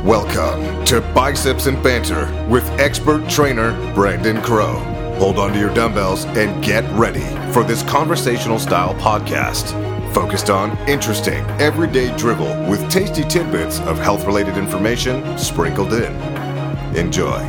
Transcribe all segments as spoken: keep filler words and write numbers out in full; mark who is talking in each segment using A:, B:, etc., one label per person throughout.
A: Welcome to Biceps and Banter with expert trainer Brandon Crow. Hold on to your dumbbells and get ready for this conversational style podcast focused on interesting, everyday drivel with tasty tidbits of health-related information sprinkled in. Enjoy.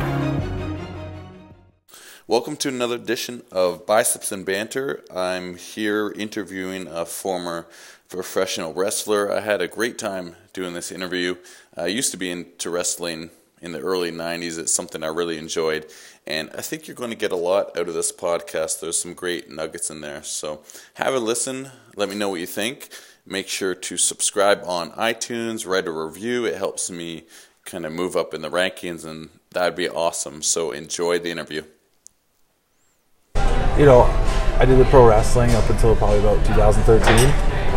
B: Welcome to another edition of Biceps and Banter. I'm here interviewing a former professional wrestler. I had a great time doing this interview. I used to be into wrestling in the early nineties. It's something I really enjoyed, and I think you're going to get a lot out of this podcast. There's some great nuggets in there, so have a listen. Let me know what you think. Make sure to subscribe on iTunes, write a review. It helps me kind of move up in the rankings, and that'd be awesome. So enjoy the interview.
C: You know, I did the pro wrestling up until probably about two thousand thirteen,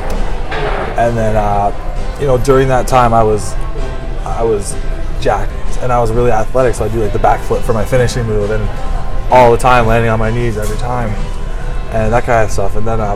C: and then uh, you know, during that time I was I was jacked and I was really athletic, so I do like the backflip for my finishing move, and all the time landing on my knees every time, and that kind of stuff. And then um,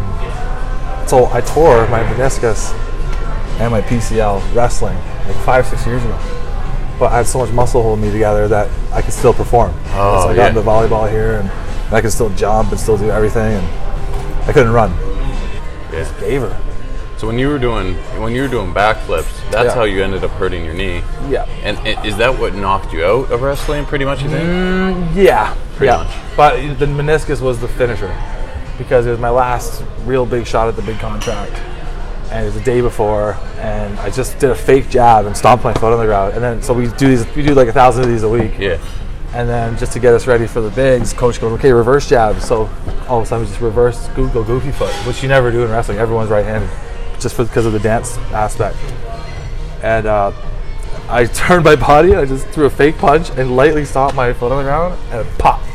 C: so I tore my meniscus and my P C L wrestling like five six years ago, but I had so much muscle holding me together that I could still perform.
B: Oh,
C: so I got
B: yeah.
C: into volleyball here, and I could still jump and still do everything, and I couldn't run.
B: Yeah.
C: Just gave her.
D: So when you were doing when you were doing backflips, that's
C: Yeah.
D: how you ended up hurting your knee.
C: Yeah.
D: And i- is that what knocked you out of wrestling, pretty much, you think?
C: Mm, yeah.
D: Pretty
C: yeah.
D: much.
C: But the meniscus was the finisher because it was my last real big shot at the big contract. And it was the day before, and I just did a fake jab and stomped my foot on the ground. And then, so we do these, we do like a thousand of these a week.
D: Yeah.
C: And then just to get us ready for the bigs, coach goes, okay, reverse jab. So all of a sudden we just reverse go, go goofy foot, which you never do in wrestling. Everyone's right-handed, just for, because of the dance aspect. And uh, I turned my body, I just threw a fake punch and lightly stomped my foot on the ground, and it popped.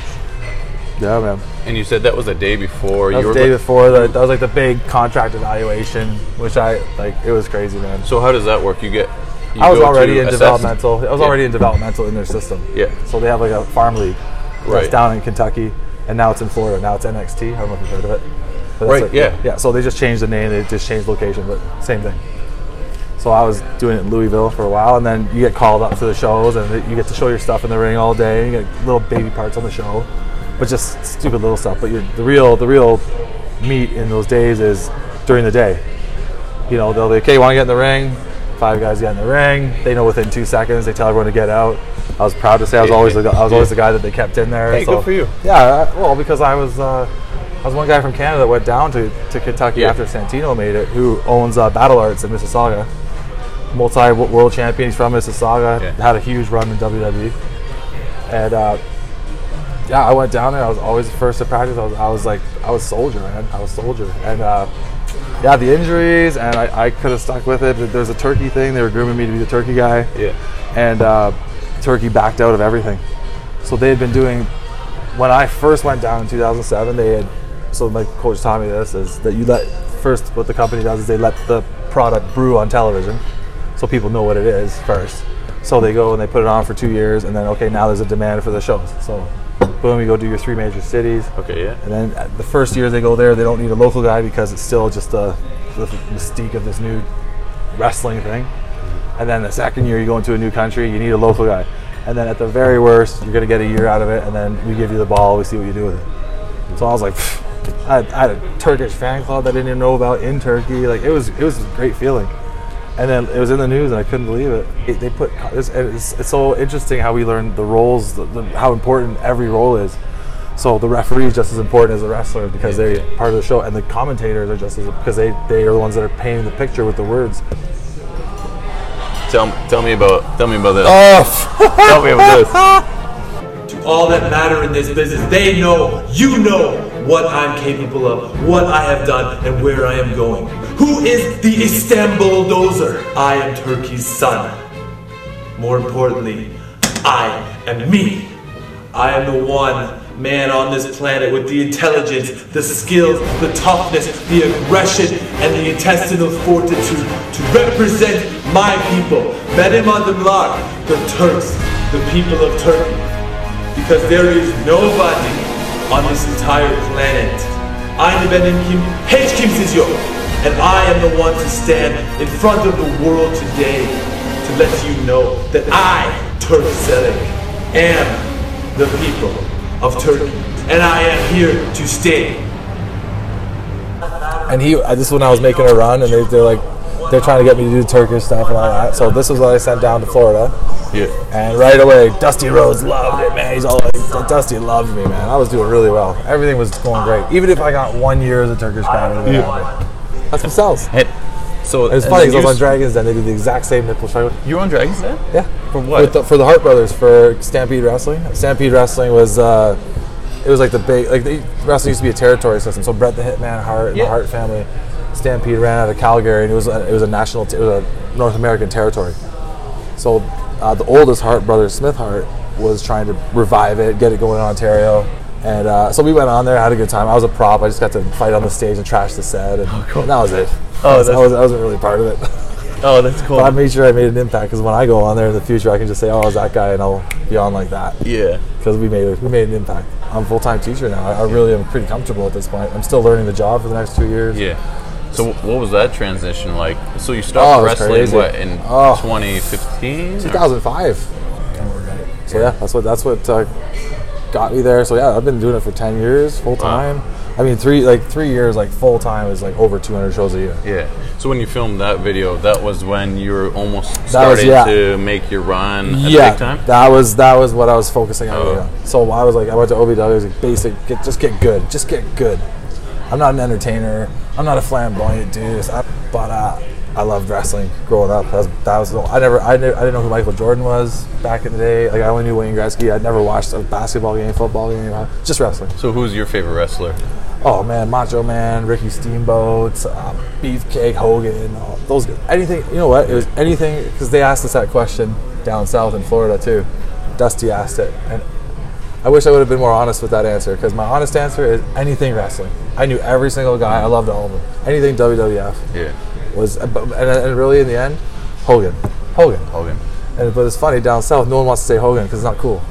C: Yeah, man.
D: And you said that was a day before.
C: That
D: you
C: was
D: were
C: the day
D: look-
C: before. The, that was like the big contract evaluation, which I, like, it was crazy, man.
D: So how does that work? You get. You
C: I was
D: go
C: already
D: to
C: in
D: assess-
C: developmental. I was
D: Yeah.
C: already in developmental in their system.
D: Yeah.
C: So they have like a farm league that's
D: Right.
C: down in Kentucky, and now it's in Florida. Now it's N X T. I don't know if you've heard of it. But that's
D: Right,
C: like-
D: yeah.
C: Yeah. So they just changed the name. They just changed location, but same thing. So I was doing it in Louisville for a while, and then you get called up to the shows, and you get to show your stuff in the ring all day. And you get little baby parts on the show, but just stupid little stuff. But you're, the real, the real meat in those days is during the day. You know, they'll be, okay, you want to get in the ring? Five guys get in the ring. They know within two seconds. They tell everyone to get out. I was proud to say I was always the, I was always the guy that they kept in there.
D: Hey,
C: so,
D: good for you.
C: Yeah, I- well, because I was uh, I was one guy from Canada that went down to, to Kentucky
D: Yeah.
C: after Santino made it, who owns uh, Battle Arts in Mississauga. Multi-world champion. He's from Mississauga.
D: Yeah.
C: Had a huge run in W W E. And uh, yeah, I went down there. I was always the first to practice. I was, I was like, I was soldier, man. I was soldier. And uh, yeah, the injuries, and I, I could have stuck with it. But there's a turkey thing. They were grooming me to be the turkey guy.
D: Yeah.
C: And uh, Turkey backed out of everything. So they had been doing, when I first went down in two thousand seven, they had, so my coach taught me this, is that you let, first what the company does is they let the product brew on television so people know what it is first. So they go and they put it on for two years, and then, okay, now there's a demand for the shows. So boom, you go do your three major cities.
D: Okay, yeah.
C: And then uh, the first year they go there, they don't need a local guy because it's still just the, the mystique of this new wrestling thing. And then the second year you go into a new country, you need a local guy. And then at the very worst, you're going to get a year out of it, and then we give you the ball, we see what you do with it. So I was like, pfft. I had, I had a Turkish fan club that I didn't even know about in Turkey. Like, it was it was a great feeling. And then it was in the news, and I couldn't believe it. it they put it's, it's, it's so interesting how we learn the roles, the, the, how important every role is. So the referee is just as important as the wrestler because they're part of the show, and the commentators are just as, because they they are the ones that are painting the picture with the words.
D: Tell tell me about tell me about this.
C: Oh,
D: Tell me about this.
E: To all that matter in this business, they know, you know what I'm capable of, what I have done, and where I am going. Who is the Istanbul Dozer? I am Turkey's son. More importantly, I am me. I am the one man on this planet with the intelligence, the skills, the toughness, the aggression, and the intestinal fortitude to represent my people, Benim Adımlar, the Turks, the people of Turkey. Because there is nobody on this entire planet. Aynı benim kim, hiç kimsiz yok. And I am the one to stand in front of the world today to let you know that I, Turk Selik, am the people of Turkey, and I am here to stay.
C: And he, uh, this is when I was making a run, and they, they're like, they're trying to get me to do Turkish stuff and all that. So this is what I sent down to Florida.
D: Yeah.
C: And right away, Dusty Rhodes loved it, man. He's all like, Dusty loved me, man. I was doing really well. Everything was going great. Even if I got one year as a Turkish guy, it yeah. That's what sells.
D: Hey, so
C: it's funny because I was on Dragon's Den. They did the exact same nipple shot.
D: You were on Dragon's Den?
C: Yeah.
D: For what?
C: The, for the Hart Brothers, for Stampede Wrestling. Stampede Wrestling was, uh, it was like the big, like the wrestling used to be a territory system. So Bret the Hitman Hart and
D: yeah.
C: the Hart family, Stampede ran out of Calgary, and it was a, it was a national, it was a North American territory. So uh, the oldest Hart brother, Smith Hart, was trying to revive it, get it going in Ontario. And uh, so we went on there, had a good time. I was a prop. I just got to fight on the stage and trash the set, and, oh, cool. and that was it. Oh, I, was, I wasn't really part of it.
D: Oh, that's cool.
C: But I made sure I made an impact, because when I go on there in the future, I can just say, "Oh, I was that guy," and I'll be on like that.
D: Yeah.
C: Because we made we made an impact. I'm a full-time teacher now. I, I really am pretty comfortable at this point. I'm still learning the job for the next two years.
D: Yeah. So what was that transition like? So you stopped
C: oh,
D: wrestling
C: crazy.
D: what in
C: oh.
D: twenty fifteen?
C: two thousand five. So yeah, that's what that's what uh, got me there. So yeah, I've been doing it for ten years full time. Wow. I mean, three like three years like full time is like over two hundred shows a year.
D: Yeah. So when you filmed that video, that was when you were almost starting was, yeah. to make your run at
C: yeah,
D: the big time?
C: that was that was what I was focusing on.
D: Oh.
C: Yeah. So I was like, I went to O V W. I was like, basic, get just get good, just get good. I'm not an entertainer. I'm not a flamboyant dude. I, but uh, I loved wrestling growing up. That was, that was I never I, never I didn't know who Michael Jordan was back in the day. Like I only knew Wayne Gretzky. I'd never watched a basketball game, football game, just wrestling.
D: So who's your favorite wrestler?
C: Oh man, Macho Man, Ricky Steamboat, uh, Beefcake, Hogan, all those anything. You know what? It was anything because they asked us that question down south in Florida too. Dusty asked it, and I wish I would have been more honest with that answer, because my honest answer is anything wrestling. I knew every single guy. I loved all of them. Anything W W F.
D: Yeah.
C: Was and, and really in the end, Hogan, Hogan,
D: Hogan.
C: And but it's funny down south, no one wants to say Hogan because it's not cool.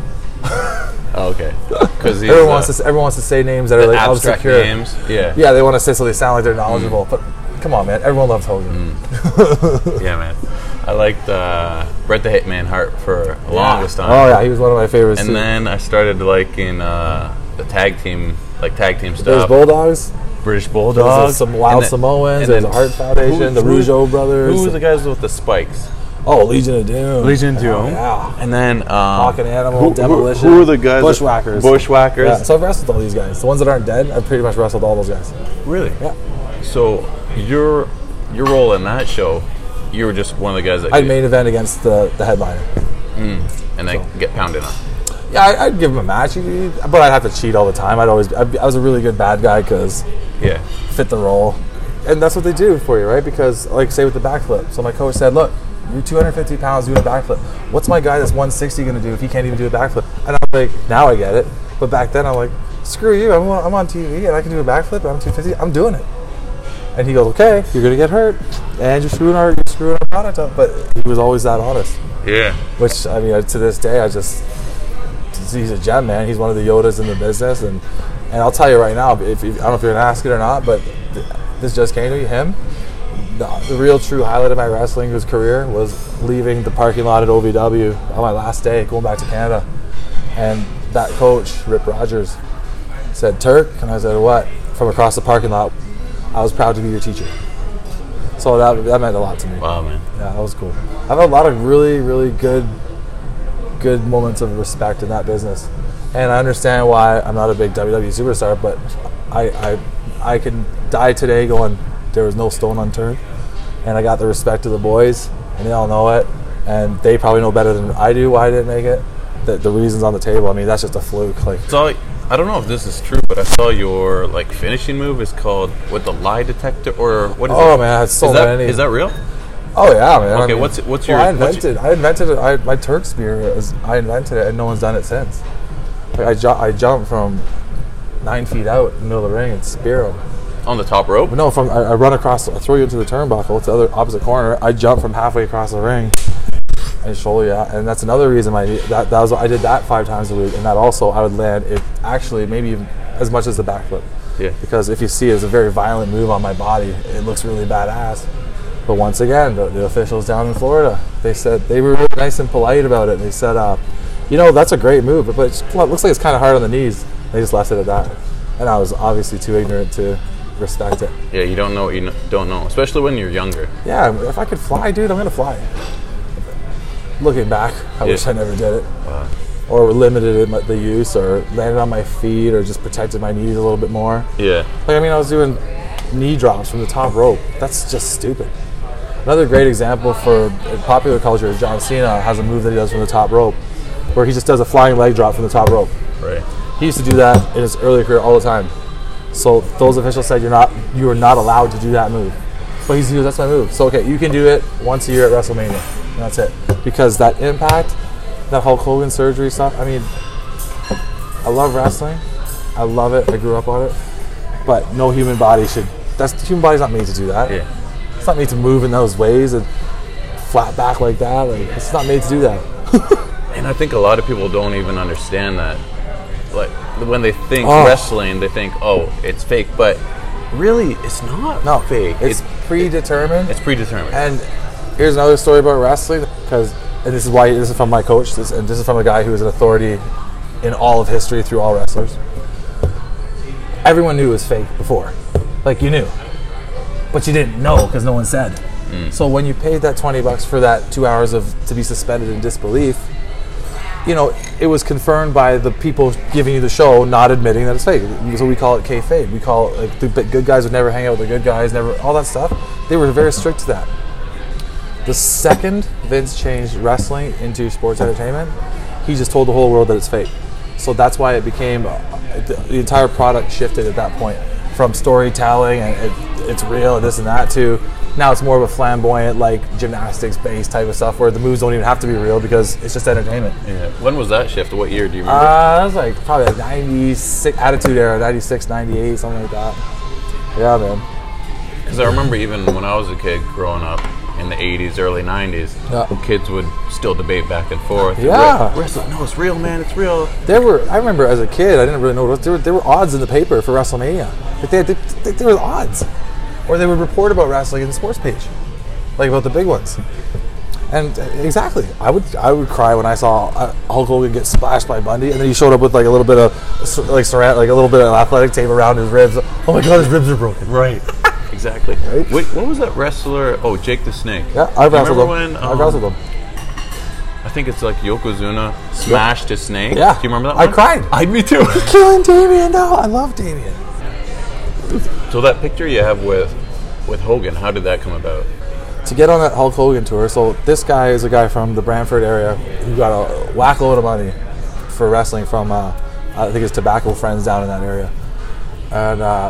D: Oh, okay. Because
C: everyone uh, wants to everyone wants to say names that are like
D: abstract
C: obscure
D: names. Yeah.
C: Yeah, they want to say so they sound like they're knowledgeable. Mm. But come on, man, everyone loves Hogan.
D: Mm. Yeah, man. I liked uh, Bret the Hitman Hart for a
C: yeah.
D: longest time.
C: Oh yeah, he was one of my favorites.
D: And
C: too.
D: then I started liking uh, the tag team, like tag team stuff.
C: There's Bulldogs.
D: British Bulldogs.
C: There's some Wild then, Samoans. There's the Hart Foundation. Who, the Rougeau brothers.
D: Who were the guys with the spikes?
C: Oh, Legion of Doom.
D: Legion of Doom.
C: Oh, yeah.
D: And then um,
C: Hawk and Animal,
D: who,
C: Demolition.
D: Who, who are the guys?
C: Bushwhackers.
D: Bushwhackers.
C: Yeah, so I've wrestled all these guys. The ones that aren't dead, I've pretty much wrestled all those guys.
D: Really?
C: Yeah.
D: So your your role in that show, you were just one of the guys that
C: I'd main event against the, the headliner.
D: Mm. And then so. get pounded on.
C: Yeah, I, I'd give him a match, but I'd have to cheat all the time. I'd always, I'd be, I was a really good bad guy because
D: yeah,
C: fit the role, and that's what they do for you, right? Because, like, say with the backflip. So my coach said, "Look, you're two hundred fifty pounds doing a backflip. What's my guy that's one sixty going to do if he can't even do a backflip?" And I'm like, now I get it. But back then, I'm like, screw you. I'm on, I'm on T V and I can do a backflip. And I'm two fifty. I'm doing it. And he goes, "Okay, you're going to get hurt, and you're screwing our, you're screwing our product up." But he was always that honest.
D: Yeah.
C: Which I mean, to this day, I just. He's a gem, man. He's one of the Yodas in the business, and and I'll tell you right now, if, if I don't know if you're gonna ask it or not, but th- this just came to me. Him, the, the real true highlight of my wrestling career was leaving the parking lot at O V W on my last day, going back to Canada, and that coach, Rip Rogers, said, "Turk," and I said, "What?" From across the parking lot, "I was proud to be your teacher." So that that meant a lot to me.
D: Wow, man.
C: Yeah, that was cool. I've had a lot of really, really good. good moments of respect in that business, and I understand why I'm not a big W W E superstar, but I I, I can die today going, there was no stone unturned, and I got the respect of the boys, and they all know it, and they probably know better than I do why I didn't make it. The, the reasons on the table, I mean, that's just a fluke. Like,
D: so I don't know if this is true, but I saw your like finishing move is called what, the lie detector, or what is
C: oh,
D: it?
C: Oh man, it's so
D: is that,
C: many.
D: Is that real?
C: Oh yeah, man.
D: Okay,
C: I mean,
D: what's what's your?
C: Well, I invented.
D: What's your,
C: I invented it. I, my Turk spear is. I invented it, and no one's done it since. Like I, ju- I jumped from nine feet out in the middle of the ring and spear them.
D: On the top rope?
C: No, from I, I run across. I throw you into the turnbuckle to the other opposite corner. I jump from halfway across the ring and shoulder you out, and that's another reason my that that was I did that five times a week, and that also I would land it actually maybe even as much as the backflip.
D: Yeah.
C: Because if you see it, it's a very violent move on my body. It looks really badass. But once again, the, the officials down in Florida, they said they were really nice and polite about it. They said, uh, you know, that's a great move, but it looks like it's kind of hard on the knees. They just left it at that. And I was obviously too ignorant to respect it.
D: Yeah, you don't know what you don't know, especially when you're younger.
C: Yeah, if I could fly, dude, I'm going to fly. Looking back, I
D: Yeah.
C: wish I never did it.
D: Wow.
C: Or limited it, the use, or landed on my feet, or just protected my knees a little bit more.
D: Yeah.
C: Like, I mean, I was doing knee drops from the top rope. That's just stupid. Another great example for popular culture is John Cena has a move that he does from the top rope, where he just does a flying leg drop from the top rope.
D: Right.
C: He used to do that in his early career all the time. So those officials said you're not, you are not allowed to do that move. But he's that's my move. So okay, you can do it once a year at WrestleMania, and that's it. Because that impact, that Hulk Hogan surgery stuff. I mean, I love wrestling. I love it. I grew up on it. But no human body should. That's the human body's not made to do that.
D: Yeah.
C: It's not made to move in those ways and flat back like that. Like, it's not made to do that.
D: And I think a lot of people don't even understand that. Like, when they think
C: Oh.
D: wrestling, they think, oh, it's fake. But really, it's not
C: No,
D: fake.
C: It's predetermined.
D: It's predetermined.
C: And here's another story about wrestling, because, and this is why this is from my coach, this, and this is from a guy who is an authority in all of history through all wrestlers. Everyone knew it was fake before, like you knew, but you didn't know because no one said. Mm. So when you paid that twenty bucks for that two hours of to be suspended in disbelief, you know, it was confirmed by the people giving you the show not admitting that it's fake. So we call it kayfabe. We call it, like, the good guys would never hang out with the good guys, never, all that stuff. They were very strict to that. The second Vince changed wrestling into sports entertainment, he just told the whole world that it's fake. So that's why it became, uh, the, the entire product shifted at that point from storytelling and it, it's real and this and that to now it's more of a flamboyant, like, gymnastics-based type of stuff where the moves don't even have to be real because it's just entertainment.
D: Yeah. When was that shift? What year do you remember?
C: Uh, that was like probably like ninety-six, Attitude Era, ninety-six, ninety-eight, something like that. Yeah, man.
D: Because I remember even when I was a kid growing up in the eighties, early nineties,
C: Yeah.
D: kids would still debate back and forth.
C: Yeah.
D: Re- Wrestling, no, it's real, man, it's real.
C: There were, I remember as a kid, I didn't really know what there were, there were odds in the paper for WrestleMania. Like they had, they, there were odds. Or they would report about wrestling in the sports page, like about the big ones. And uh, exactly, I would I would cry when I saw uh, Hulk Hogan get splashed by Bundy, and then he showed up with like a little bit of like saran, like a little bit of athletic tape around his ribs. Oh my God, his ribs are broken.
D: Right. Exactly.
C: Right?
D: Wait, what was that wrestler? Oh, Jake the Snake.
C: Yeah, I've
D: You
C: wrestled him.
D: remember when,
C: I've
D: um,
C: wrestled him.
D: I think it's like Yokozuna smashed his snake.
C: Yeah.
D: Do you remember that
C: I
D: one?
C: cried.
D: I, me too.
C: Killing Damien, no, I love Damien.
D: So that picture you have with with Hogan, how did that come about?
C: To get on that Hulk Hogan tour, so this guy is a guy from the Brantford area who got a whack load of money for wrestling from, uh, I think his tobacco friends down in that area. And uh,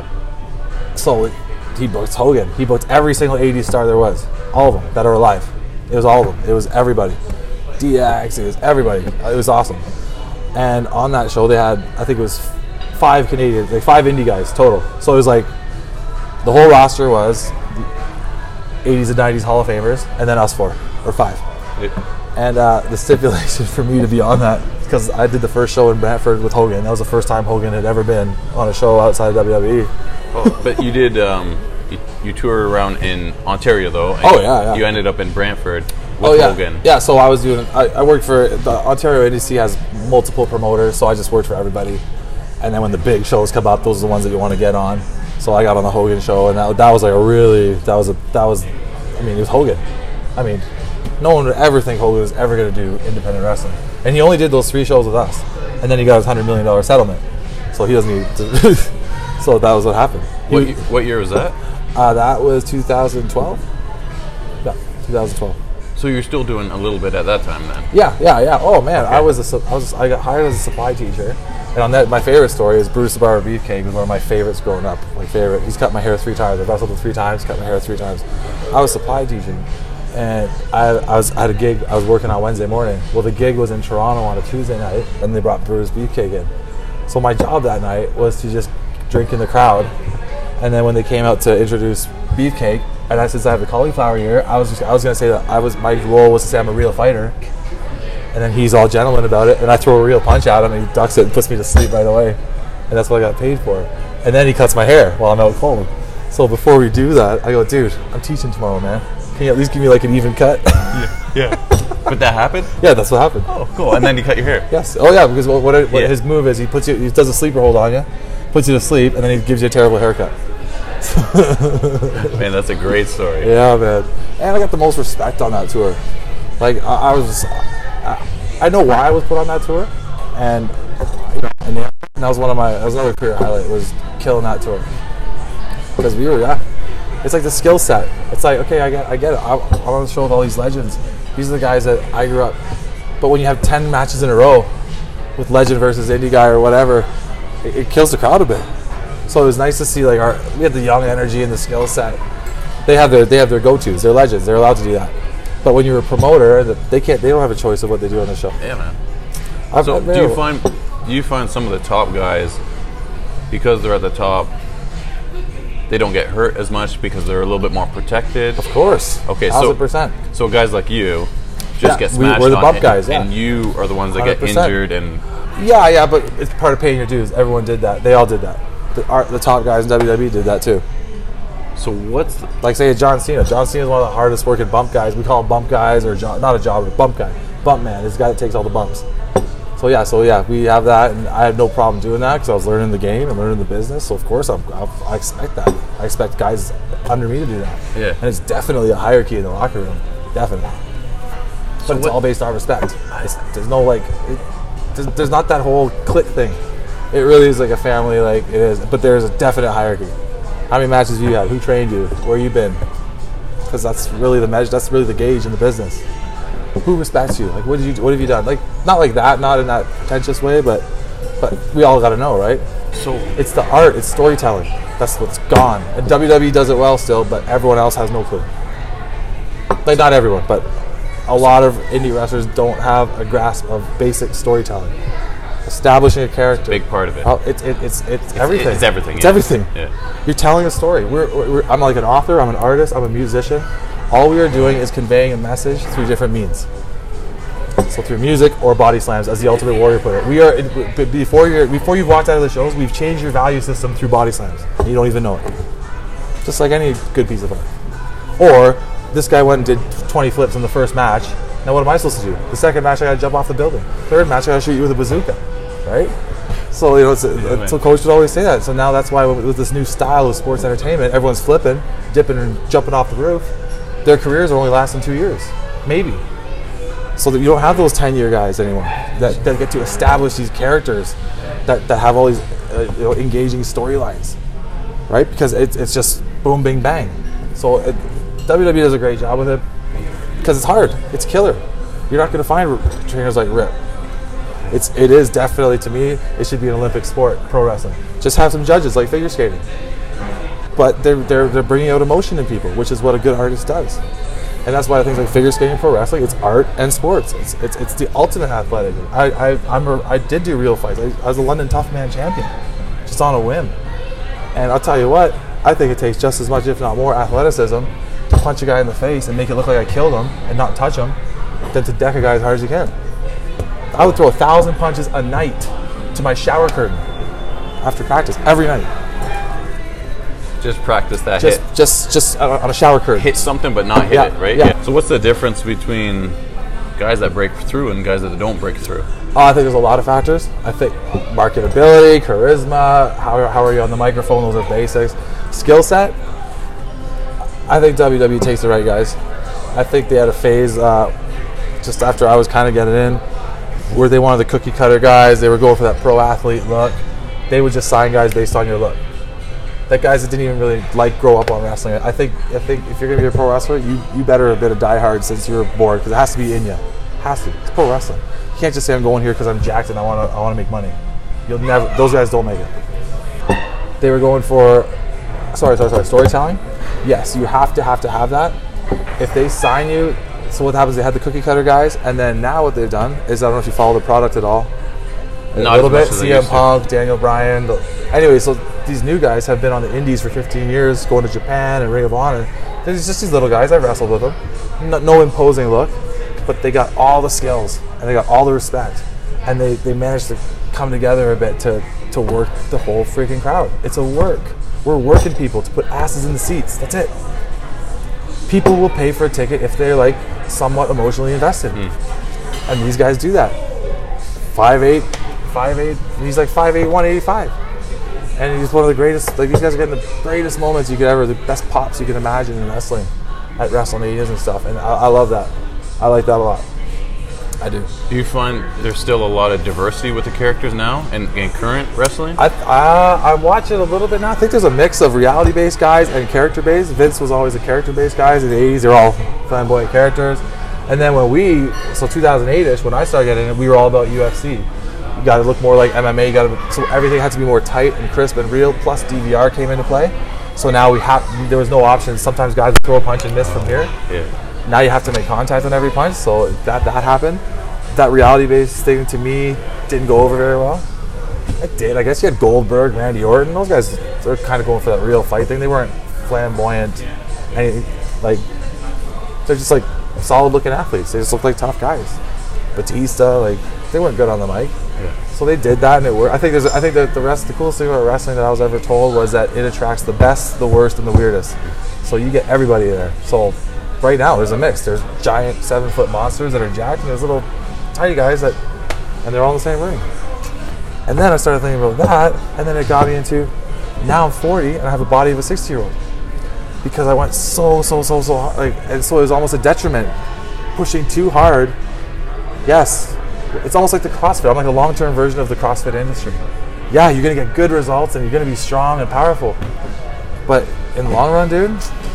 C: so he booked Hogan. He booked every single eighties star there was. All of them that are alive. It was all of them. It was everybody. D X, it was everybody. It was awesome. And on that show they had, I think it was five Canadian, like five indie guys total. So it was like, the whole roster was eighties and nineties Hall of Famers, and then us four, or five.
D: It,
C: And uh, the stipulation for me to be on that, because I did the first show in Brantford with Hogan. That was the first time Hogan had ever been on a show outside of W W E.
D: oh, but you did, um, you, you toured around in Ontario though. And
C: Oh, yeah, yeah.
D: You ended up in Brantford with
C: Oh yeah,
D: Hogan.
C: yeah. So I was doing. I, I worked for the Ontario N D C has multiple promoters, so I just worked for everybody. And then when the big shows come up, those are the ones that you want to get on. So I got on the Hogan show, and that, that was like a really that was a that was. I mean, it was Hogan. I mean, no one would ever think Hogan was ever going to do independent wrestling, and he only did those three shows with us, and then he got his hundred million dollar settlement. So he doesn't need to. So that was what happened.
D: What,
C: He-
D: y- what year was that?
C: uh, that was two thousand twelve. Yeah, two thousand twelve.
D: So you were still doing a little bit at that time then?
C: Yeah, yeah, yeah. Oh man, I was a, su- I was I got hired as a supply teacher, and on that my favorite story is Bruce the Barber Beefcake was one of my favorites growing up. My favorite. He's cut my hair three times. I wrestled him three times. Cut my hair three times. I was supply teaching, and I, I was I had a gig. I was working on Wednesday morning. Well, the gig was in Toronto on a Tuesday night, and they brought Bruce Beefcake in. So my job that night was to just drink in the crowd, and then when they came out to introduce Beefcake. And I, since I have the cauliflower ear, I was just, I was gonna say that I was my role was to say I'm a real fighter, and then he's all gentleman about it, and I throw a real punch at him, and he ducks it and puts me to sleep right away, and that's what I got paid for. And then he cuts my hair while I'm out cold. So before we do that, I go, dude, I'm teaching tomorrow, man. Can you at least give me like an even cut?
D: Yeah. But that happened?
C: Yeah, that's what happened.
D: Oh, cool. And then you cut your hair.
C: Yes. Oh yeah, because what, what, what
D: Yeah.
C: his move is, he puts you, he does a sleeper hold on you, puts you to sleep, and then he gives you a terrible haircut.
D: Man, that's a great story.
C: Yeah, man. And I got the most respect on that tour. Like I, I was, I, I know why I was put on that tour, and you know, and that was one of my, that was another career highlight, was killing that tour. Because we were, yeah. It's like the skill set. It's like, okay, I get, I get it. I, I'm on the show with all these legends. These are the guys that I grew up. But when you have ten matches in a row with legend versus indie guy or whatever, it, it kills the crowd a bit. So it was nice to see, like, our we had the young energy and the skill set. They have their they have their go-tos. They're legends. They're allowed to do that. But when you're a promoter, they can't. They don't have a choice of what they do on the show.
D: Yeah, man.
C: I've,
D: So
C: I've
D: do you find do you find some of the top guys, because they're at the top, they don't get hurt as much because they're a little bit more protected?
C: Of course.
D: Okay,
C: Thousand
D: so
C: percent.
D: so guys like you just
C: Yeah,
D: get
C: we-
D: smashed
C: we're the
D: on,
C: bump
D: and,
C: guys, yeah.
D: and you are the ones that
C: one hundred
D: get
C: percent.
D: injured. And
C: Yeah, yeah, but it's part of paying your dues. Everyone did that. They all did that. The, our, the top guys in W W E did that too.
D: so what's the,
C: Like say John Cena. John Cena is one of the hardest working bump guys. We call him bump guys, or jo- not a jobber, bump guy, bump man. This guy that takes all the bumps. So yeah, so yeah, we have that, and I had no problem doing that because I was learning the game and learning the business. So of course, I'm, I, I expect that. I expect guys under me to do that.
D: Yeah.
C: And it's definitely a hierarchy in the locker room, definitely. But it's
D: what-
C: all based on respect. It's, there's no like, it, there's, there's not that whole clique thing. It really is like a family, like it is. But there's a definite hierarchy. How many matches have you had? Who trained you? Where you been? Because that's really the measure. That's really the gauge in the business. Who respects you? Like, what did you? What have you done? Like, not like that, not in that pretentious way, but but we all got to know, right?
D: so
C: It's the art. It's storytelling. That's what's gone. And W W E does it well still, but everyone else has no clue. Like, not everyone, but a lot of indie wrestlers don't have a grasp of basic storytelling. Establishing a character.
D: big part of it.
C: Oh, it's it, it's it's everything.
D: it's everything,
C: It's
D: yeah.
C: everything.
D: Yeah.
C: You're telling a story. We're, we're, we're- I'm like an author. I'm an artist. I'm a musician. All we are doing is conveying a message through different means. So through music or body slams, as the Ultimate Warrior put it. We are b- before you before you've walked out of the shows, we've changed your value system through body slams. And you don't even know it. Just like any good piece of art. Or this guy went and did twenty flips in the first match. Now what am I supposed to do? The second match, I got to jump off the building. Third match, I got to shoot you with a bazooka, right? So you know, it's a,
D: man.
C: so coach would always say that. So now that's why with, with this new style of sports entertainment, everyone's flipping, dipping, and jumping off the roof. Their careers are only lasting two years, maybe. So that you don't have those ten-year guys anymore that, that get to establish these characters that, that have all these uh, you know, engaging storylines, right? Because it's it's just boom, bing, bang. So it, W W E does a great job with it because it's hard. It's killer. You're not going to find r- trainers like Rip. It's it is definitely, to me, it should be an Olympic sport, pro wrestling. Just have some judges like figure skating, but they're they're they're bringing out emotion in people, which is what a good artist does. And that's why things like figure skating, pro wrestling, it's art and sports. It's it's, it's the ultimate athletic. I I I'm a, I did do real fights. I, I was a London Tough Man champion, just on a whim. And I'll tell you what, I think it takes just as much, if not more, athleticism to punch a guy in the face and make it look like I killed him and not touch him, than to deck a guy as hard as you can. I would throw a thousand punches a night to my shower curtain after practice every night.
D: Just practice that
C: Just
D: hit.
C: just just on on a shower curtain.
D: Hit something but not hit
C: Yeah,
D: it, right?
C: yeah.
D: So what's the difference between guys that break through and guys that don't break through?
C: Oh, I think there's a lot of factors. I think marketability, charisma, how, how are you on the microphone, those are basics. Skill set, I think W W E takes the right guys. I think they had a phase uh, just after I was kind of getting in where they wanted the cookie cutter guys. They were going for that pro athlete look. They would just sign guys based on your look. Like guys that didn't even really like grow up on wrestling. I think I think if you're gonna be a pro wrestler, you, you better have been a diehard since you were born, because it has to be in you. It has to. It's pro wrestling. You can't just say I'm going here because I'm jacked and I want to I want to make money. You'll never. Those guys don't make it. They were going for, sorry, sorry, sorry, storytelling. Yes, you have to have to have that. If they sign you, so what happens? They had the cookie cutter guys, and then now what they've done is, I don't know if you follow the product at all. A
D: Not
C: little
D: as much
C: bit.
D: as I
C: C M
D: used to.
C: Punk, Daniel Bryan. the- Anyway, so these new guys have been on the indies for fifteen years, going to Japan and Ring of Honor. There's just these little guys. I've wrestled with them. No, no imposing look, but they got all the skills and they got all the respect, and they, they managed to come together a bit to, to work the whole freaking crowd. It's a work. We're working people to put asses in the seats. That's it. people will pay for a ticket if they're like somewhat emotionally invested.
D: Mm.
C: And these guys do that. five eight, five eight, he's like five eight, one eighty-five. And he's one of the greatest, like these guys are getting the greatest moments you could ever, the best pops you can imagine in wrestling at WrestleManias and stuff. And I, I love that. I like that a lot. I do.
D: Do you find there's still a lot of diversity with the characters now in, in current wrestling?
C: I uh, I watch it a little bit now. I think there's a mix of reality-based guys and character-based. Vince was always a character-based guy. In the eighties, they're all flamboyant characters. And then when we, so two thousand eight-ish, when I started getting it, we were all about U F C. You got to look more like M M A. You got to, so everything had to be more tight and crisp and real. Plus D V R came into play. So now we have, there was no options. Sometimes guys would throw a punch and miss from here.
D: Yeah.
C: Now you have to make contact on every punch. So that that happened. That reality-based thing to me didn't go over very well. It did. I guess you had Goldberg, Randy Orton. Those guys, they're kind of going for that real fight thing. They weren't flamboyant. Any, like, they're just like solid-looking athletes. They just look like tough guys. Batista, like, they weren't good on the mic. Yeah. So they did that, and it worked. I think there's. I think that the rest, the coolest thing about wrestling that I was ever told was that it attracts the best, the worst, and the weirdest. So you get everybody there. So right now there's a mix. There's giant seven-foot monsters that are jacked, and there's little tiny guys that, and they're all in the same ring. And then I started thinking about that, and then it got me into, now I'm forty and I have a body of a sixty-year-old because I went so, so, so, so hard, like, and so it was almost a detriment, pushing too hard. Yes, it's almost like the CrossFit. I'm like a long-term version of the CrossFit industry. Yeah, you're gonna get good results and you're gonna be strong and powerful, but in the long run, dude,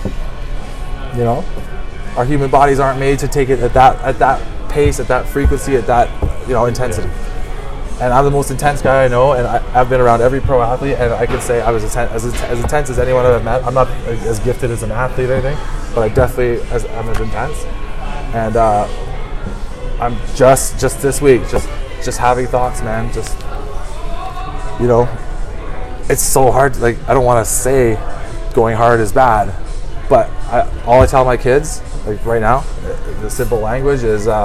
C: you know, our human bodies aren't made to take it at that at that pace, at that frequency, at that, you know, intensity. And I'm the most intense guy I know, and I, I've been around every pro athlete, and I could say I was atten- as, as intense as anyone I've met. I'm not as gifted as an athlete or anything, but I definitely as, I'm as intense. And uh, I'm just just this week, just just having thoughts, man. Just, you know, it's so hard. Like, I don't want to say going hard is bad, but I, all I tell my kids, like right now, the simple language is uh,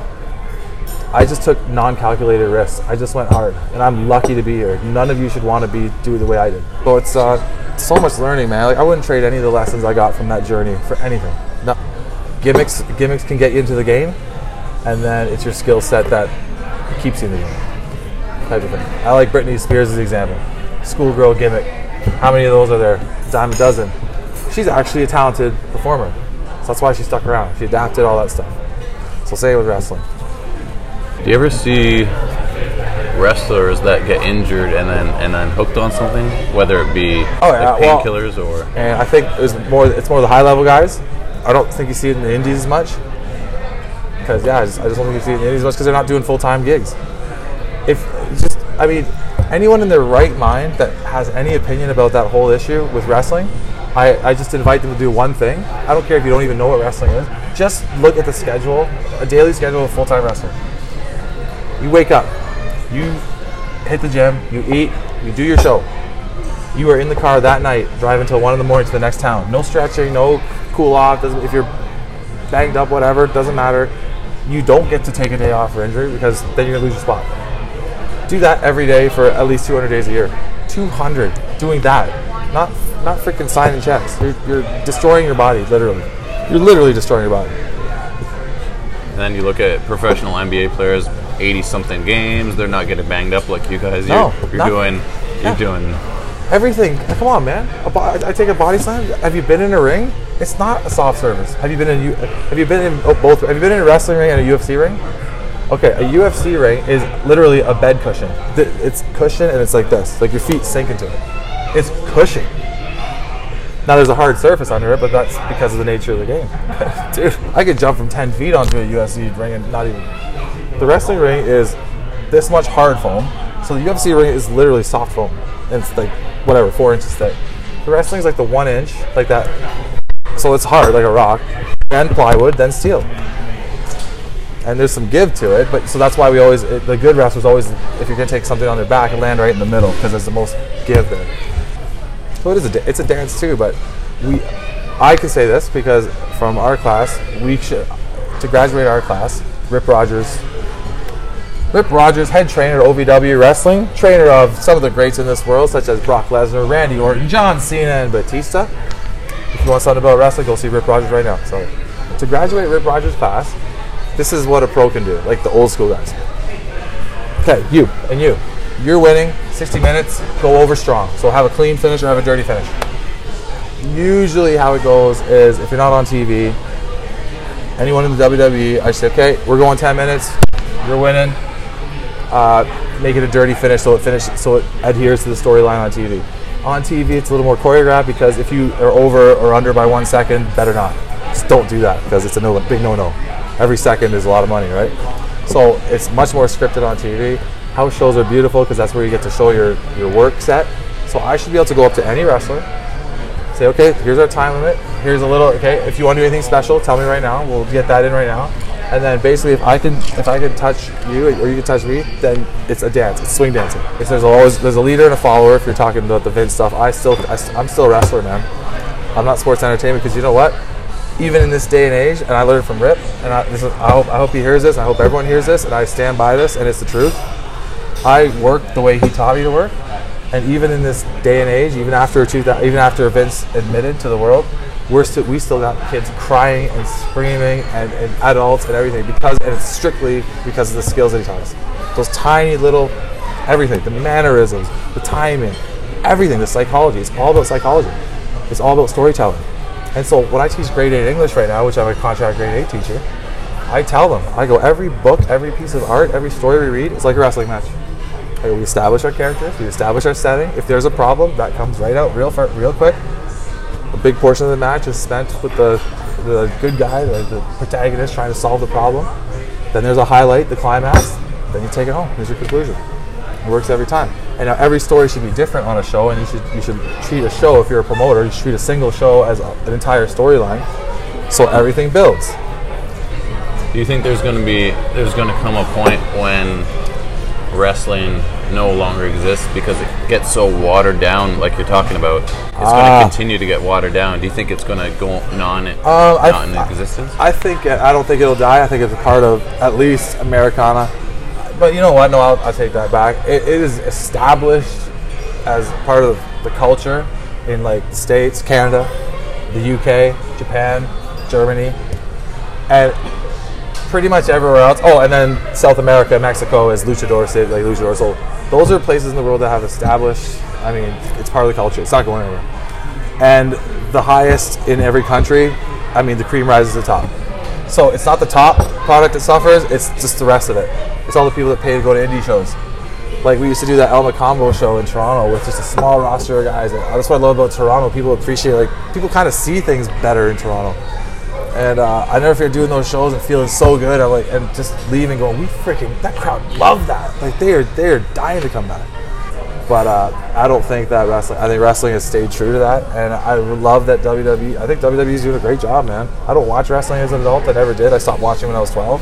C: I just took non-calculated risks. I just went hard, and I'm lucky to be here. None of you should want to be do the way I did. So it's uh, so much learning, man. Like, I wouldn't trade any of the lessons I got from that journey for anything. No, gimmicks gimmicks can get you into the game, and then it's your skill set that keeps you in the game, type of thing. I like Britney Spears as an example. Schoolgirl gimmick. How many of those are there? Dime a dozen. She's actually a talented performer. So that's why she stuck around. She adapted all that stuff. So say it with wrestling.
D: Do you ever see wrestlers that get injured and then and then hooked on something, whether it be
C: oh, yeah.
D: like painkillers well, or?
C: And I think it's more. It's more the high level guys. I don't think you see it in the indies as much. Because yeah, I just, I just don't think you see it in the indies as much because they're not doing full time gigs. If just, I mean, anyone in their right mind that has any opinion about that whole issue with wrestling, I, I just invite them to do one thing. I don't care if you don't even know what wrestling is. Just look at the schedule, a daily schedule of full-time wrestling. You wake up, you hit the gym, you eat, you do your show. You are in the car that night, drive until one in the morning to the next town. No stretching, no cool off. Doesn't, if you're banged up, whatever, doesn't matter. You don't get to take a day off for injury because then you're gonna lose your spot. Do that every day for at least two hundred days a year. two hundred doing that, not not freaking signing checks. You're, you're destroying your body, literally. You're literally destroying your body.
D: And then you look at professional N B A players, eighty-something games. They're not getting banged up like you guys.
C: No,
D: you're, you're
C: not,
D: doing. You're
C: yeah.
D: doing
C: everything. Come on, man. A bo- I take a body slam. Have you been in a ring? It's not a soft service. Have you been in? U- have you been in oh, both? Have you been in a wrestling ring and a U F C ring? Okay, a U F C ring is literally a bed cushion. It's cushion and it's like this, like your feet sink into it. It's cushion. Now there's a hard surface under it, but that's because of the nature of the game. Dude, I could jump from ten feet onto a U F C ring and not even. The wrestling ring is this much hard foam, so the U F C ring is literally soft foam. And it's like whatever, four inches thick. The wrestling is like the one inch, like that. So it's hard, like a rock, then plywood, then steel. And there's some give to it, but so that's why we always, it, the good wrestlers always, if you're gonna take something on their back, land right in the middle because there's the most give there. So it is a, it's a dance too, but we, I can say this because from our class, we should, to graduate our class, Rip Rogers, Rip Rogers, head trainer at O V W Wrestling, trainer of some of the greats in this world, such as Brock Lesnar, Randy Orton, John Cena, and Batista. If you want something about wrestling, go see Rip Rogers right now. So to graduate Rip Rogers' class, this is what a pro can do, like the old school guys. Okay, you and you. You're winning, sixty minutes, go over strong. So have a clean finish or have a dirty finish. Usually how it goes is if you're not on T V, anyone in the W W E, I say, okay, we're going ten minutes, you're winning. Uh, make it a dirty finish so it finish so it adheres to the storyline on T V. On T V, it's a little more choreographed because if you are over or under by one second, better not. Just don't do that because it's a no, big no-no. Every second is a lot of money, right? So it's much more scripted on T V. House shows are beautiful because that's where you get to show your, your work set. So I should be able to go up to any wrestler, say, okay, here's our time limit. Here's a little, okay, if you want to do anything special, tell me right now. We'll get that in right now. And then basically, if I can, if I can touch you or you can touch me, then it's a dance. It's swing dancing. If there's always there's a leader and a follower. If you're talking about the Vince stuff, I still, I, I'm still a wrestler, man. I'm not sports entertainment because you know what? Even in this day and age, and I learned from Rip, and I, this is, I hope, I hope he hears this. I hope everyone hears this, and I stand by this, and it's the truth. I work the way he taught me to work, and even in this day and age, even after even after Vince admitted to the world, we're still we still got kids crying and screaming and, and adults and everything because and it's strictly because of the skills that he taught us. Those tiny little everything, the mannerisms, the timing, everything, the psychology. It's all about psychology. It's all about storytelling. And so when I teach grade eight English right now, which I'm a contract grade eight teacher, I tell them, I go, every book, every piece of art, every story we read is like a wrestling match. I go, we establish our characters, we establish our setting. If there's a problem, that comes right out real far, real quick. A big portion of the match is spent with the, the good guy, the, the protagonist trying to solve the problem. Then there's a highlight, the climax. Then you take it home. There's your conclusion. It works every time. And now every story should be different on a show, and you should you should treat a show, if you're a promoter, you should treat a single show as a, an entire storyline, so everything builds.
D: Do you think there's going to be there's going to come a point when wrestling no longer exists because it gets so watered down, like you're talking about? It's
C: ah.
D: going to continue to get watered down. Do you think it's going to go non
C: um,
D: not
C: I,
D: in existence?
C: I think I don't think it'll die. I think it's a part of at least Americana. But you know what? No, I'll, I'll take that back. It, it is established as part of the culture in like the States, Canada, the U K, Japan, Germany, and pretty much everywhere else. Oh, and then South America, Mexico is luchador city, like luchador. So those are places in the world that have established. I mean, it's part of the culture. It's not going anywhere. And the highest in every country, I mean, the cream rises to the top. So it's not the top product that suffers, it's just the rest of it. It's all the people that pay to go to indie shows. Like we used to do that Elma Combo show in Toronto with just a small roster of guys. And that's what I love about Toronto. People appreciate, like, people kind of see things better in Toronto. And uh, I never fear doing those shows and feeling so good. I'm like, and just leaving going, we freaking, that crowd loved that. Like they are, they are dying to come back. But uh, I don't think that wrestling, I think wrestling has stayed true to that. And I love that W W E, I think W W E is doing a great job, man. I don't watch wrestling as an adult, I never did. I stopped watching when I was twelve.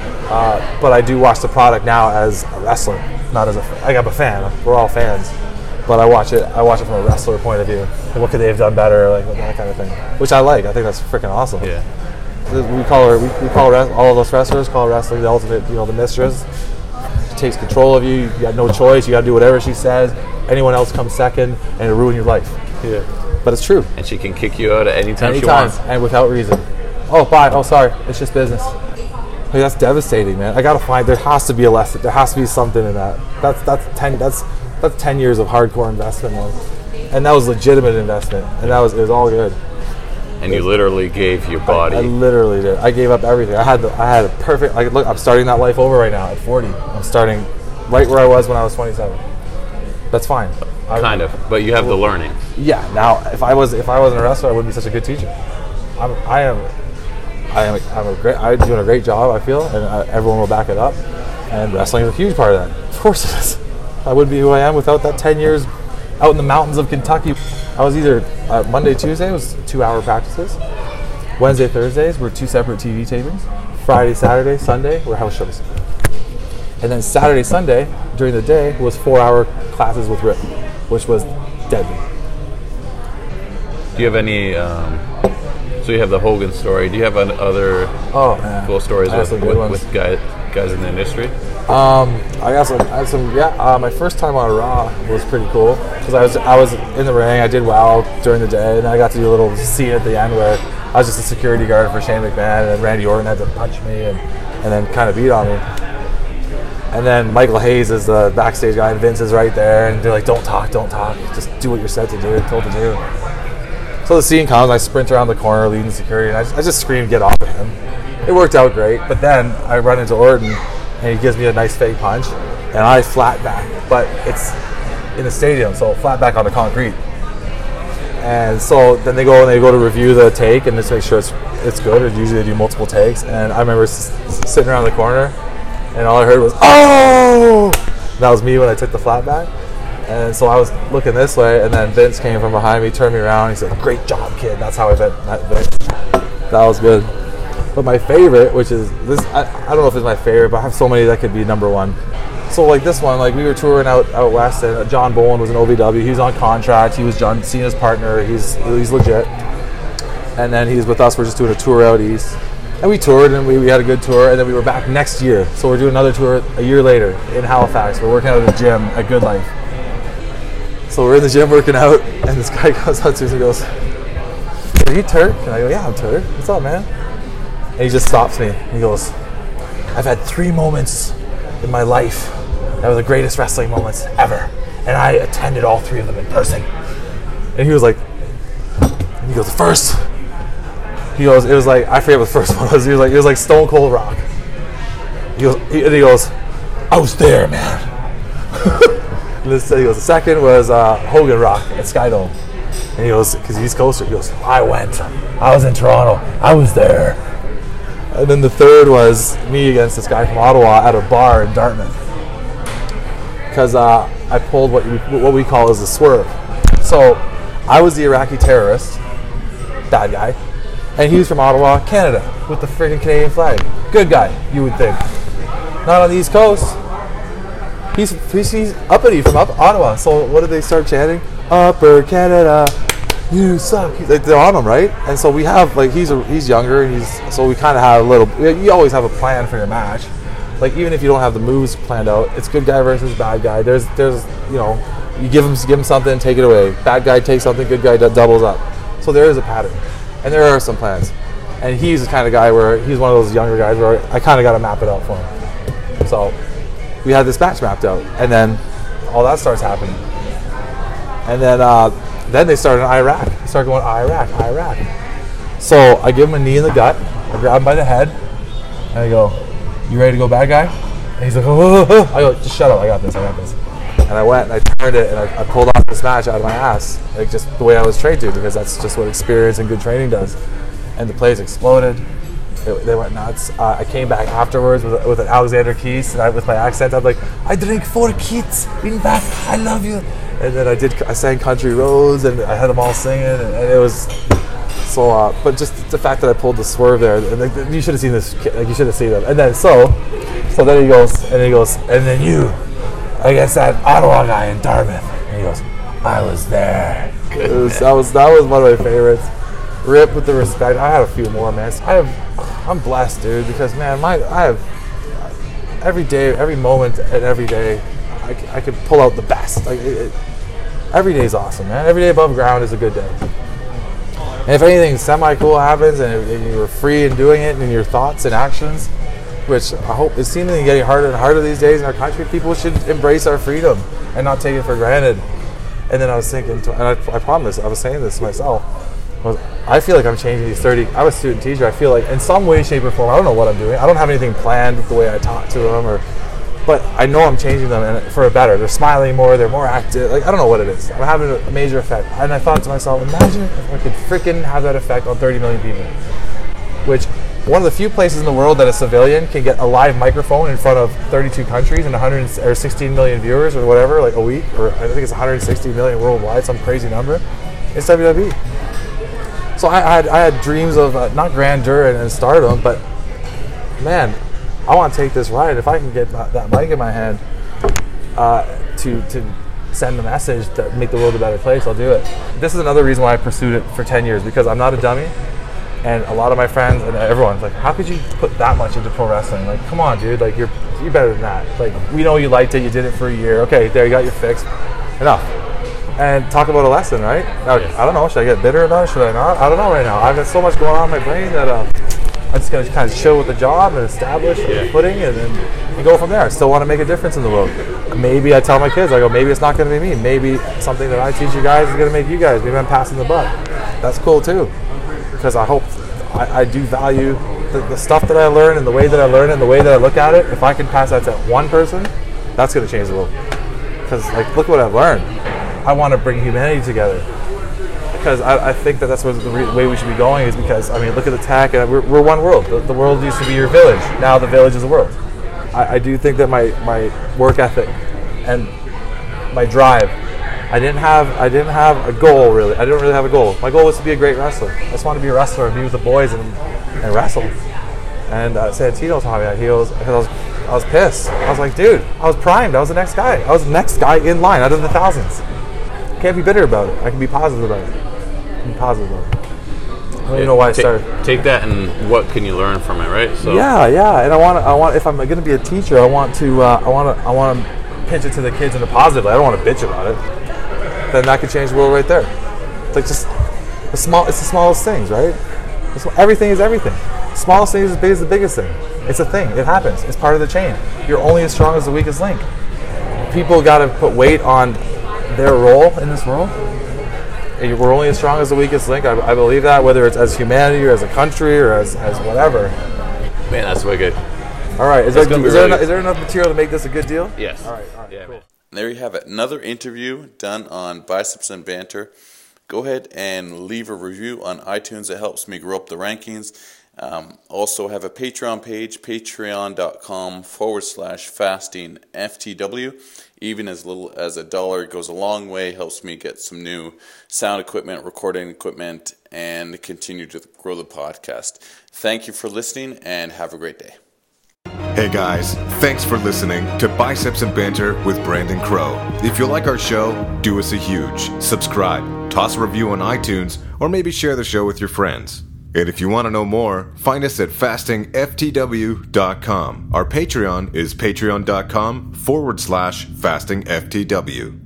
C: Uh, but I do watch the product now as a wrestler, not as a, like I'm a fan, we're all fans. But I watch it, I watch it from a wrestler point of view. Like, what could they have done better, like that kind of thing. Which I like, I think that's freaking awesome.
D: Yeah.
C: We call her, we, we call rest, all of us wrestlers call wrestling the ultimate, you know, the mistress. She takes control of you. You got no choice. You got to do whatever she says. Anyone else comes second, and it'll ruin your life.
D: Yeah.
C: But it's true.
D: And she can kick you out at any time she
C: Anytime,
D: wants.
C: and without reason. Oh, bye. Oh, sorry. It's just business. Like, that's devastating, man. I gotta find. There has to be a lesson. There has to be something in that. That's that's ten. That's that's ten years of hardcore investment, man. And that was legitimate investment. And that was it was all good.
D: And you literally gave your body.
C: I, I literally did. I gave up everything. I had the, I had a perfect. Like, look, I'm starting that life over right now at forty. I'm starting right where I was when I was twenty-seven. That's fine. I,
D: kind of, but you have the learning.
C: Yeah. Now, if I was if I wasn't a wrestler, I wouldn't be such a good teacher. I'm. I am. I am. I'm a great. I'm doing a great job. I feel, and uh, everyone will back it up. And wrestling is a huge part of that. Of course it is. I wouldn't be who I am without that ten years out in the mountains of Kentucky. I was either uh, Monday, Tuesday was two-hour practices. Wednesday, Thursdays were two separate T V tapings. Friday, Saturday, Sunday were house shows. And then Saturday, Sunday during the day was four-hour classes with Rip, which was deadly.
D: Do you have any um, So you have the Hogan story. Do you have an, other
C: Oh man,
D: cool stories
C: I have
D: with,
C: some good
D: with,
C: ones.
D: with guys guys in the industry?
C: Um, I got some. I had some. Yeah, uh, my first time on Raw was pretty cool because I was I was in the ring. I did well during the day, and I got to do a little scene at the end where I was just a security guard for Shane McMahon, and then Randy Orton had to punch me and and then kind of beat on me. And then Michael Hayes is the backstage guy, and Vince is right there, and they're like, "Don't talk, don't talk, just do what you're said to do, told to do." So the scene comes, I sprint around the corner, leading security, and I just, I just scream, "Get off of him!" It worked out great, but then I run into Orton, and he gives me a nice fake punch, and I flat back, but it's in the stadium, so flat back on the concrete. And so then they go and they go to review the take and just make sure it's it's good. Or usually they do multiple takes, and I remember s- sitting around the corner, and all I heard was "Oh!" And that was me when I took the flat back. And so I was looking this way, and then Vince came from behind me, turned me around, and he said, "Great job, kid." That's how I bet Vince. That was good. But my favorite, which is this, I, I don't know if it's my favorite, but I have so many that could be number one. So like this one, like we were touring out, out west, and John Bowen was an O V W. He was on contract. He was John Cena's partner. He's he's legit. And then he's with us. We're just doing a tour out east. And we toured, and we, we had a good tour, and then we were back next year. So we're doing another tour a year later in Halifax. We're working out at the gym at Good Life. So we're in the gym working out, and this guy comes up to us and goes, "Are you Turk?" And I go, "Yeah, I'm Turk. What's up, man?" And he just stops me. He goes, "I've had three moments in my life that were the greatest wrestling moments ever, and I attended all three of them in person." And he was like, and he goes, "The first," he goes, it was like, I forget what the first one was. He was like, it was like Stone Cold Rock. He goes, he, and he goes, "I was there, man." And this, he goes, the second was uh, Hogan Rock at Skydome. And he goes, because he's coaster, he goes, "I went. I was in Toronto. I was there." And then the third was me against this guy from Ottawa at a bar in Dartmouth. Because uh, I pulled what we, what we call as a swerve. So I was the Iraqi terrorist, bad guy, and he was from Ottawa, Canada, with the freaking Canadian flag. Good guy, you would think. Not on the East Coast. He's, he's, he's uppity from up Ottawa. So what did they start chanting? "Upper Canada, you suck." He's like, they're on him, right? And so we have, like, he's a, he's younger, and he's so we kind of have a little. You always have a plan for your match. Like, even if you don't have the moves planned out, it's good guy versus bad guy. There's, there's, you know, you give him, give him something, take it away. Bad guy takes something, good guy doubles up. So there is a pattern, and there are some plans. And he's the kind of guy where he's one of those younger guys where I kind of got to map it out for him. So we had this match mapped out, and then all that starts happening. And then, uh, then they started in Iraq. They started going Iraq, Iraq. So I give him a knee in the gut. I grab him by the head, and I go, "You ready to go, bad guy?" And he's like, "Oh, oh, oh." I go, "Just shut up. I got this. I got this." And I went and I turned it, and I, I pulled off this match out of my ass, like just the way I was trained to, because that's just what experience and good training does. And the place exploded. It, they went nuts. Uh, I came back afterwards with, with an Alexander Keith, and I, with my accent, I'm like, "I drink four kids in back. I love you." And then I did. I sang Country Roads, and I had them all singing, and, and it was so. Uh, but just the fact that I pulled the swerve there, and like, you should have seen this. Like, you should have seen them. And then so, so then he goes, and he goes, "And then you against that Ottawa guy in Dartmouth." And he goes, "I was there." It was, that was that was one of my favorites. Rip with the respect. I have a few more, man. I have. I'm blessed, dude, because man, my I have every day, every moment, and every day, I, I could pull out the best. Like it, it, every day is awesome, man. Every day above ground is a good day. And if anything semi-cool happens, and, and you're free in doing it, in your thoughts and actions, which I hope is seemingly getting harder and harder these days in our country, people should embrace our freedom and not take it for granted. And then I was thinking, and I, I promise, I was saying this to myself. Was, I feel like I'm changing these thirty. I was a student teacher. I feel like in some way, shape, or form, I don't know what I'm doing. I don't have anything planned the way I talk to them, or, but I know I'm changing them and for a better. They're smiling more. They're more active. Like I don't know what it is. I'm having a major effect. And I thought to myself, imagine if I could freaking have that effect on thirty million people. Which one of the few places in the world that a civilian can get a live microphone in front of thirty-two countries and one hundred or sixteen million viewers or whatever, like a week, or I think it's one hundred sixty million worldwide, some crazy number. It's W W E. So I, I had I had dreams of uh, not grandeur and, and stardom, but man, I want to take this ride. If I can get that, that mic in my hand uh, to to send a message to make the world a better place, I'll do it. This is another reason why I pursued it for ten years, because I'm not a dummy. And a lot of my friends and everyone's like, how could you put that much into pro wrestling? Like, come on, dude. Like, you're you're better than that. Like, we know you liked it. You did it for a year. Okay, there, you got your fix. Enough. And talk about a lesson, right? Now, yes. I don't know. Should I get bitter about it? Should I not? I don't know right now. I've got so much going on in my brain that uh, I'm just going to kind of chill with the job and establish yeah. a footing and then and go from there. I still want to make a difference in the world. Maybe I tell my kids, I go, maybe it's not going to be me. Maybe something that I teach you guys is going to make you guys. Maybe I'm passing the buck. That's cool, too. Because I hope I, I do value the, the stuff that I learn and the way that I learn it and the way that I look at it. If I can pass that to one person, that's going to change the world. Because, like, look what I've learned. I want to bring humanity together. Because I, I think that that's what the re- way we should be going is because, I mean, look at the tech. And we're, we're one world. The, the world used to be your village. Now the village is the world. I, I do think that my, my work ethic and my drive, I didn't have I didn't have a goal really. I didn't really have a goal. My goal was to be a great wrestler. I just wanted to be a wrestler and be with the boys and, and wrestle. And uh, Santino taught me that. He was, I was I was pissed. I was like, dude, I was primed. I was the next guy. I was the next guy in line out of the thousands. Can't be bitter about it. I can be positive about it. I can be positive about it. I don't even know why I started.
D: Take that and what can you learn from it, right? So
C: yeah, yeah. And I want I want if I'm going to be a teacher, I want to uh, I want to I want to pitch it to the kids in a positive way. I don't want to bitch about it. Then that could change the world right there. It's like just the small. It's the smallest things, right? It's, everything is everything. The smallest thing is as big as the biggest thing. It's a thing. It happens. It's part of the chain. You're only as strong as the weakest link. People got to put weight on their role in this world. We're only as strong as the weakest link. I, I believe that, whether it's as humanity or as a country or as, as whatever.
D: Man, that's wicked.
C: All right. Is, there, is, really there enough, is there enough material to make this a good deal?
D: Yes.
C: All right. All right.
D: Yeah,
C: cool.
D: man.
B: There you have it. Another interview done on Biceps and Banter. Go ahead and leave a review on iTunes. It helps me grow up the rankings. Um, also have a Patreon page, patreon.com forward slash fasting FTW. Even as little as a dollar goes a long way, helps me get some new sound equipment, recording equipment, and continue to grow the podcast. Thank you for listening, and have a great day.
A: Hey guys, thanks for listening to Biceps and Banter with Brandon Crow. If you like our show, do us a huge subscribe, toss a review on iTunes, or maybe share the show with your friends. And if you want to know more, find us at fasting F T W dot com. Our Patreon is patreon.com forward slash fasting FTW.